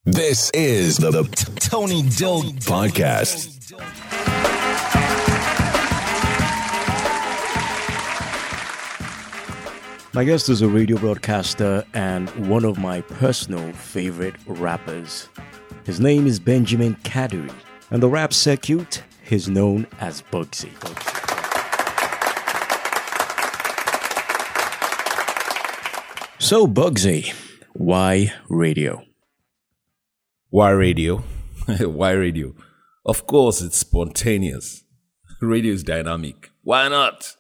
This is the Tony Doe Podcast. My guest is a radio broadcaster and one of my personal favorite rappers. His name is Benjamin Kadiri. And the rap circuit, he's known as Bugsy. So Bugsy, why radio? Why radio? Why radio? Of course, it's spontaneous. Radio is dynamic. Why not?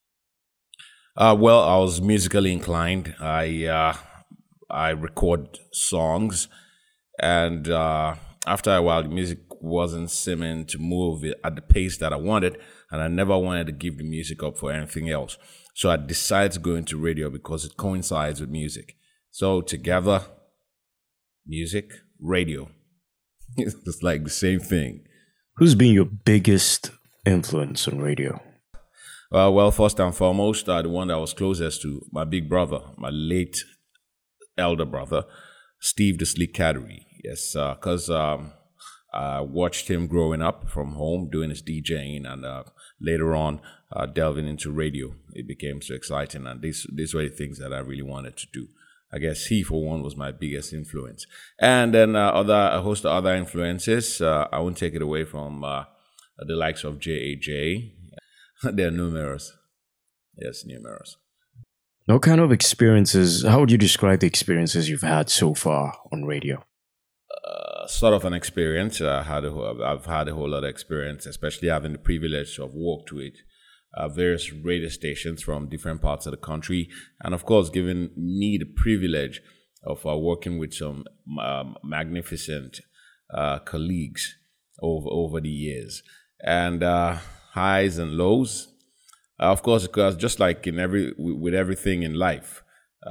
Well, I was musically inclined. I record songs, and after a while, the music wasn't seeming to move at the pace that I wanted, and I never wanted to give the music up for anything else. So I decided to go into radio because it coincides with music. So together, music, radio. It's like the same thing. Who's been your biggest influence on radio? Well, first and foremost, the one that was closest to my big brother, my late elder brother, Steve the Slick Kadiri. Yes, because I watched him growing up from home, doing his DJing, and later on delving into radio. It became so exciting, and these were the things that I really wanted to do. I guess he, for one, was my biggest influence. And then a host of other influences. I won't take it away from the likes of J.A.J. They're numerous. Yes, numerous. What kind of experiences, how would you describe the experiences you've had so far on radio? Sort of an experience. I've had a whole lot of experience, especially having the privilege to have worked with various radio stations from different parts of the country. And of course, giving me the privilege of working with some magnificent colleagues over the years. And highs and lows. Of course, because just like with everything in life,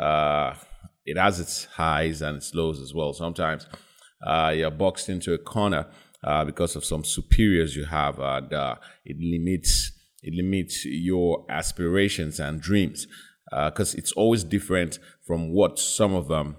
it has its highs and its lows as well. Sometimes you're boxed into a corner because of some superiors you have, and it limits your aspirations and dreams because it's always different from what some of them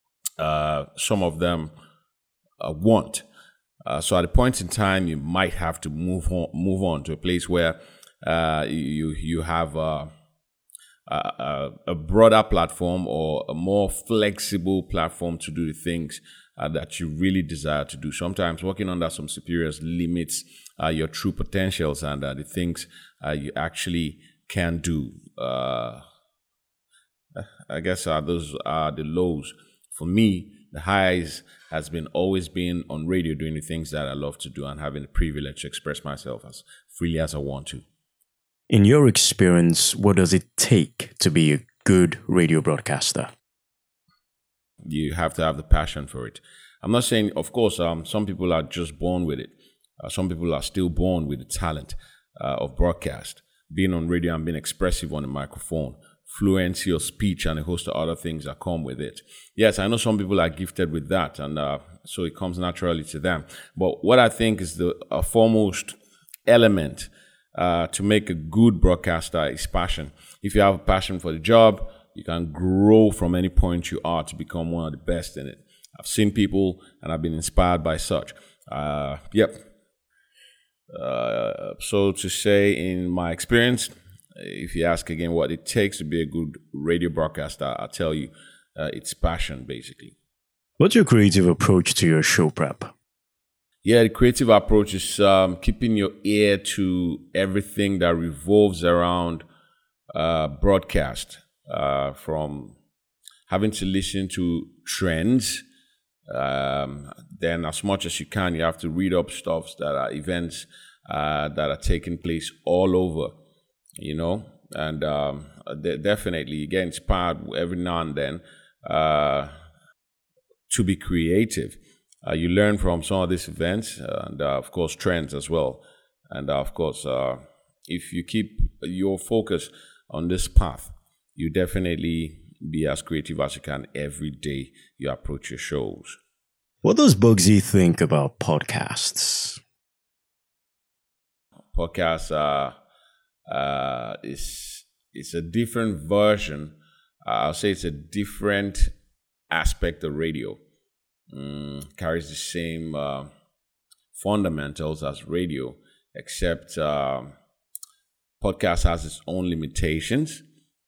want. So at a point in time, you might have to move on to a place where you have a broader platform or a more flexible platform to do the things that you really desire to do. Sometimes working under some superiors limits your true potentials and the things you actually can do. I guess those are the lows. For me, the highs has always been on radio, doing the things that I love to do and having the privilege to express myself as freely as I want to. In your experience, what does it take to be a good radio broadcaster? You have to have the passion for it. I'm not saying, of course, some people are just born with it. Some people are still born with the talent of broadcast, being on radio and being expressive on the microphone, fluency of speech, and a host of other things that come with it. Yes, I know some people are gifted with that, and so it comes naturally to them. But what I think is the foremost element to make a good broadcaster is passion. If you have a passion for the job, you can grow from any point you are to become one of the best in it. I've seen people, and I've been inspired by such. So to say, in my experience, if you ask again what it takes to be a good radio broadcaster, I'll tell you it's passion, basically. What's your creative approach to your show prep? Yeah, the creative approach is keeping your ear to everything that revolves around broadcast, from having to listen to trends. Then as much as you can, you have to read up stuff that are events that are taking place all over. And definitely you get inspired every now and then to be creative. You learn from some of these events and, of course, trends as well. And, of course, if you keep your focus on this path, you definitely be as creative as you can every day you approach your shows. What does Bugsy think about podcasts? Podcasts is a different version. I'll say it's a different aspect of radio. carries the same fundamentals as radio, except podcast has its own limitations.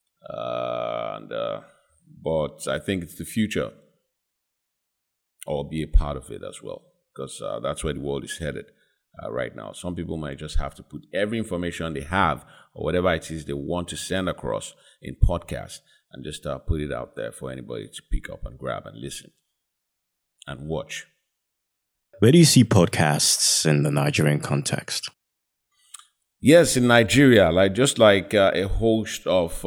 But I think it's the future, or be a part of it as well, because that's where the world is headed right now. Some people might just have to put every information they have or whatever it is they want to send across in podcast and just put it out there for anybody to pick up and grab and listen and watch. Where do you see podcasts in the Nigerian context? Yes, in Nigeria, just like a host of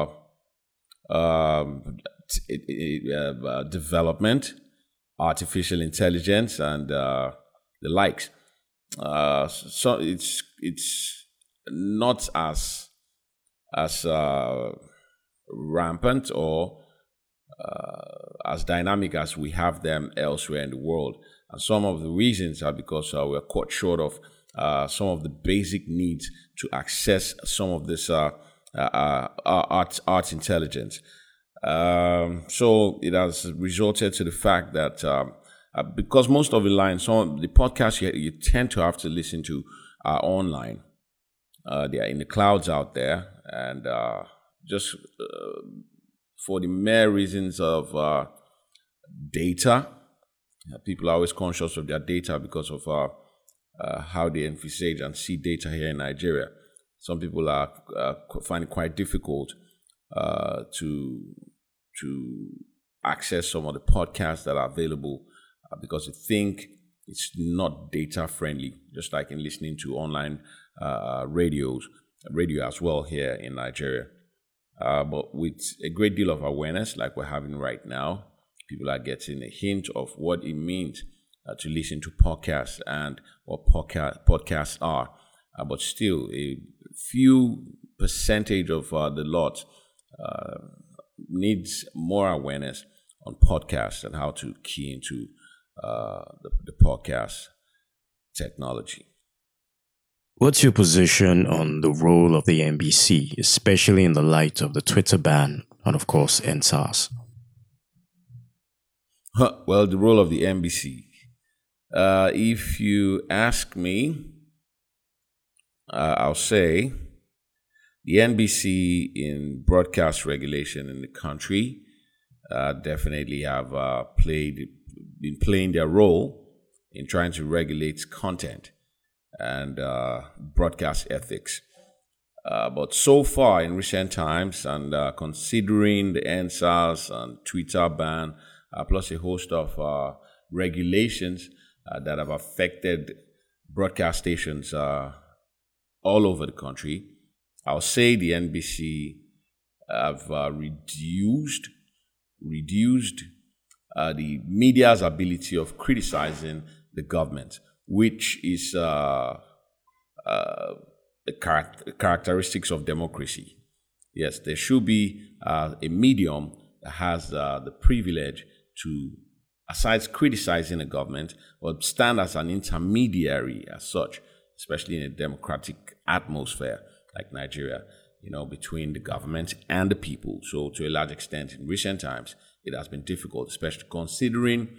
development, artificial intelligence, and the likes. So it's not as rampant or as dynamic as we have them elsewhere in the world. And some of the reasons are because we're caught short of some of the basic needs to access some of this art intelligence. So it has resulted to the fact that because most of the lines, some of the podcasts you tend to have to listen to are online. They are in the clouds out there, and just for the mere reasons of data, people are always conscious of their data because of how they envisage and see data here in Nigeria. Some people find it quite difficult to access some of the podcasts that are available because they think it's not data friendly, just like in listening to online radio as well here in Nigeria. But with a great deal of awareness like we're having right now, people are getting a hint of what it means to listen to podcasts and what podcasts are. But still, a few percentage of the lot needs more awareness on podcasts and how to key into the podcast technology. What's your position on the role of the NBC, especially in the light of the Twitter ban and, of course, NSAS? Well, the role of the NBC. If you ask me, I'll say the NBC in broadcast regulation in the country definitely have been playing their role in trying to regulate content and broadcast ethics. But so far in recent times, and considering the NSAS and Twitter ban, plus a host of regulations that have affected broadcast stations all over the country, I'll say the NBC have reduced the media's ability of criticizing the government, which is the characteristics of democracy. Yes, there should be a medium that has the privilege to, aside criticizing the government, but stand as an intermediary as such, especially in a democratic atmosphere like Nigeria, between the government and the people. So to a large extent, in recent times, it has been difficult, especially considering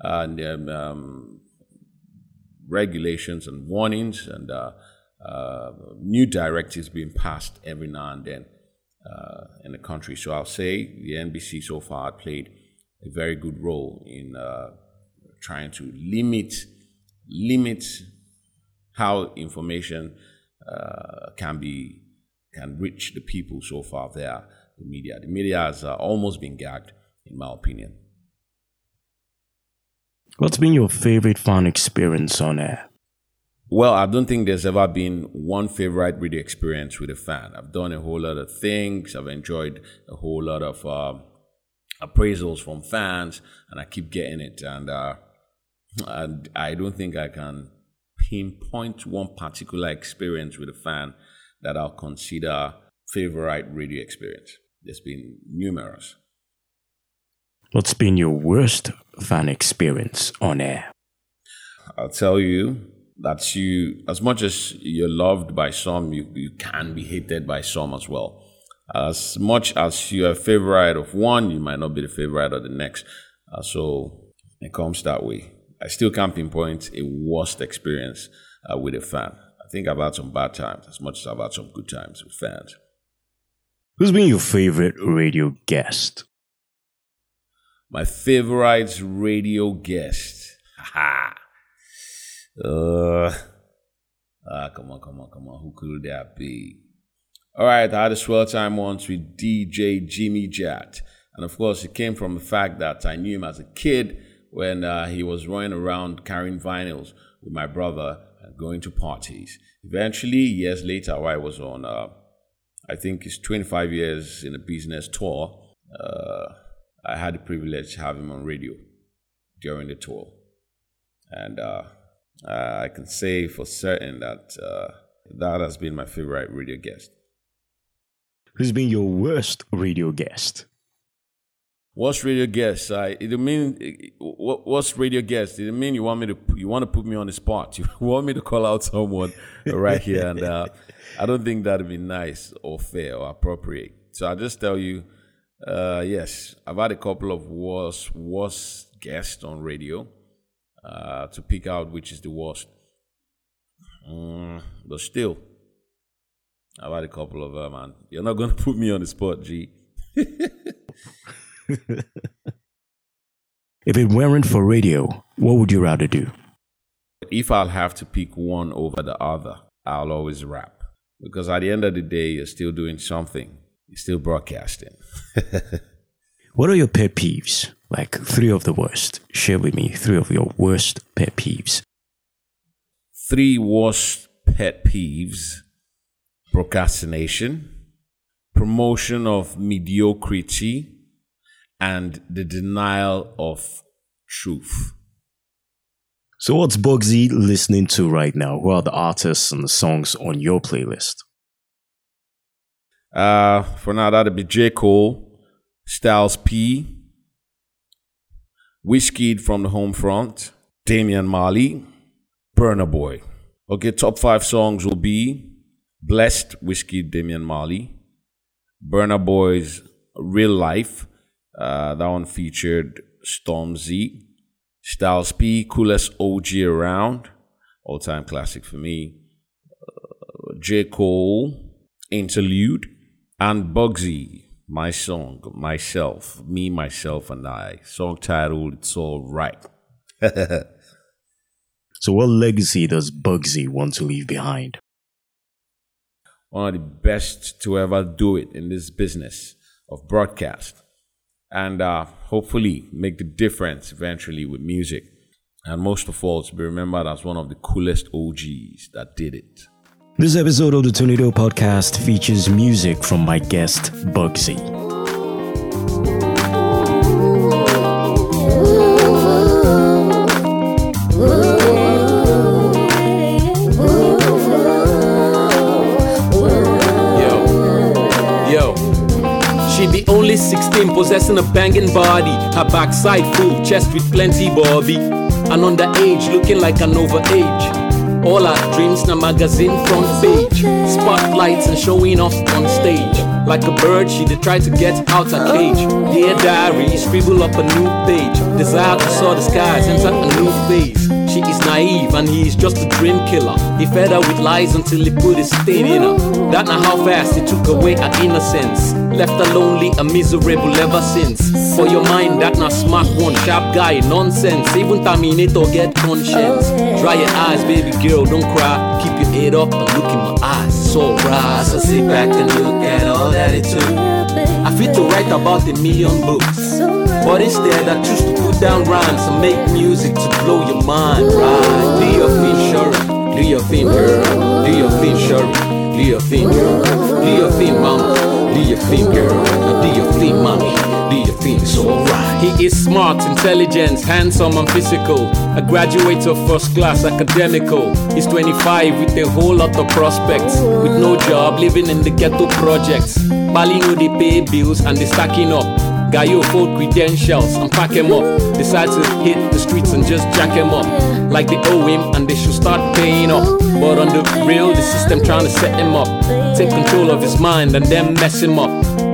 regulations and warnings and new directives being passed every now and then in the country. So I'll say the NBC so far played a very good role in trying to limit how information can reach the people so far via the media. The media has almost been gagged, in my opinion. What's been your favorite fun experience on air? Well, I don't think there's ever been one favorite radio experience with a fan. I've done a whole lot of things. I've enjoyed a whole lot of appraisals from fans, and I keep getting it. And I don't think I can pinpoint one particular experience with a fan that I'll consider favorite radio experience. There's been numerous. What's been your worst fan experience on air? I'll tell you that as much as you're loved by some, you can be hated by some as well. As much as you're a favorite of one, you might not be the favorite of the next. So It comes that way. I still can't pinpoint a worst experience with a fan. I think I've had some bad times as much as I've had some good times with fans. Who's been your favorite radio guest? My favorite radio guest. Come on. Who could that be? All right, I had a swell time once with DJ Jimmy Jat. And of course, it came from the fact that I knew him as a kid when he was running around carrying vinyls with my brother and going to parties. Eventually, years later, while I was on, I think it's 25 years in a business tour, I had the privilege to have him on radio during the tour. And I can say for certain that that has been my favorite radio guest. Who's been your worst radio guest? Worst radio guest? What's radio guest? It mean you want to put me on the spot? You want me to call out someone right here? And I don't think that'd be nice or fair or appropriate. So I'll just tell you, yes, I've had a couple of worst guests on radio. To pick out which is the worst. But still, I've had a couple of them, man. You're not going to put me on the spot, G. If it weren't for radio, what would you rather do? If I'll have to pick one over the other, I'll always rap. Because at the end of the day, you're still doing something. You're still broadcasting. What are your pet peeves? Like 3 of the worst. Share with me 3 of your worst pet peeves. 3 worst pet peeves: procrastination, promotion of mediocrity, and the denial of truth. So what's Bugsy listening to right now? Who are the artists and the songs on your playlist? For now, that'll be J. Cole, Styles P, Wizkid from the home front, Damian Marley, Burna Boy. Okay, top 5 songs will be Blessed, Wizkid, Damian Marley, Burna Boy's Real Life, that one featured Stormzy, Styles P, Coolest OG Around, all-time classic for me, J. Cole, Interlude, and Bugsy, my song, Myself, Me, Myself, and I. Song titled, It's All Right. So what legacy does Bugsy want to leave behind? One of the best to ever do it in this business of broadcast. And hopefully make the difference eventually with music. And most of all, to be remembered as one of the coolest OGs that did it. This episode of the Tony Doe Podcast features music from my guest, Bugsy. She be only 16, possessing a banging body. Her backside full, chest with plenty bobby. And underage, looking like an overage. All our dreams na magazine front page. Spotlights and showing off on stage. Like a bird, she did try to get out her cage. Dear diary, scribble up a new page. Desire to soar the skies, enter a new phase. She is naive and he is just a dream killer. He fed her with lies until he put his stain in her. That na how fast he took away her innocence. Left her lonely and miserable ever since. For your mind, that na smart one, sharp guy, nonsense. Even Terminator get conscience. Dry your eyes, baby girl, don't cry. Keep your head up and look in my eyes. It's alright, so sit back and look at all that it took. I feel to write about 1,000,000 books, but instead I choose to put down rhymes and make music to blow your mind, right? Do your thing, sure. Do your thing, girl. Do your thing, sure. Do your thing, girl. Do your thing, mama. Do your thing, girl. Do your thing, mommy. Do your thing, it's alright. He is smart, intelligent, handsome and physical. A graduate of first class academical. He's 25 with a whole lot of prospects. With no job, living in the ghetto projects. Balling with the pay bills and they stacking up. Gaio fold credentials and pack him up. Decide to hit the streets and just jack him up. Like they owe him and they should start paying up. But on the real, the system trying to set him up. Take control of his mind and then mess him up.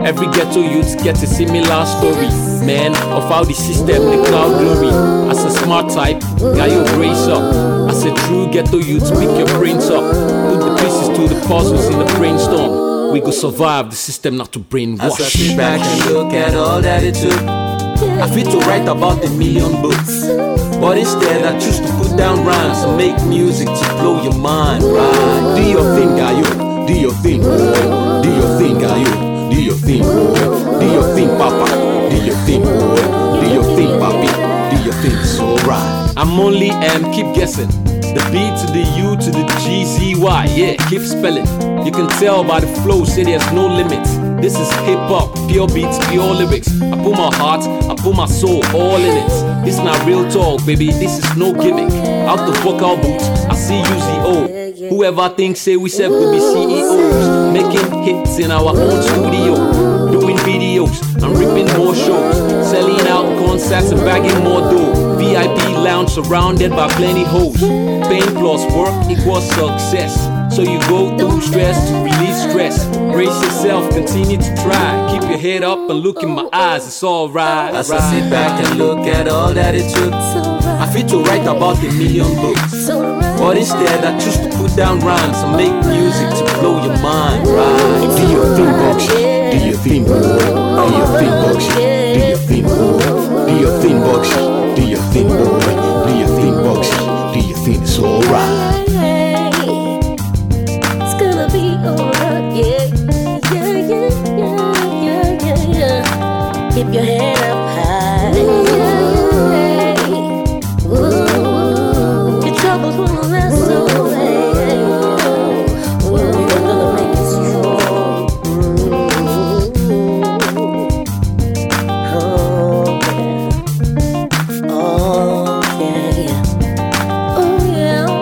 Every ghetto youth gets a similar story, man, of how the system they cloud glory. As a smart type, got your brace up. As a true ghetto youth, pick your brains up. Put the pieces to the puzzles in the brainstorm. We go survive the system not to brainwash. As I sit back and look at all that it took, I feel to write about 1,000,000 books, but instead I choose to put down rhymes and make music to blow your mind, right? Do your thing, Gayo. Do your thing, boy. Do your thing, Gayo. Do your thing, boy. Do your thing, Papa. Do your thing, boy. Do your thing, Papi. Do your thing, it's alright. I'm only M, keep guessing. The B to the U to the GZY, yeah, keep spelling. You can tell by the flow, say there's no limits. This is hip-hop, pure beats, pure lyrics. I put my heart, I put my soul, all in it. This not real talk, baby, this is no gimmick. Out the vocal booth, I see UZO. Whoever thinks say we said we'll be CEOs, making hits in our own studio, doing videos and ripping more shows, selling out concerts and bagging more dough. VIP lounge surrounded by plenty hoes. Pain plus work equals success. So you go through stress to release stress. Brace yourself, continue to try. Keep your head up and look in my eyes, it's alright. As I sit back and look at all that it took, I feel to write about 1,000,000 books, but instead I choose to put down rhymes and make music to blow your mind, right? Do your thing, Boxy. Do your thing, boy. Do your thing, Boxy. Do your thing, boy. Do your thing, Boxy. Do your thing, boy. Do your thing, Boxy. Do your thing, it's alright. It's gonna be alright, yeah. Keep your head up high. Ooh, your troubles won't last away. We're gonna make it strong. Oh yeah. Oh yeah.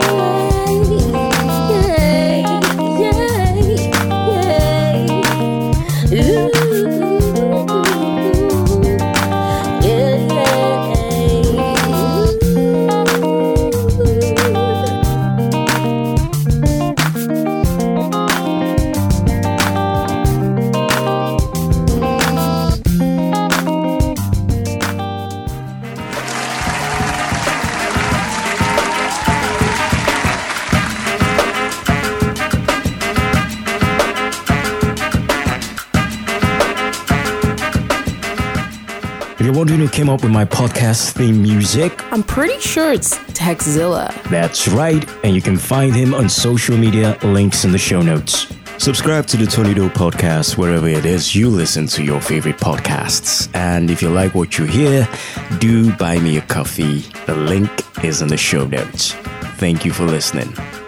If you're wondering who came up with my podcast theme music, I'm pretty sure it's Texzilla. that's right, and you can find him on social media, links in the show notes. Subscribe to the Tony Doe podcast wherever it is you listen to your favorite podcasts. And if you like what you hear, do buy me a coffee. The link is in the show notes. Thank you for listening.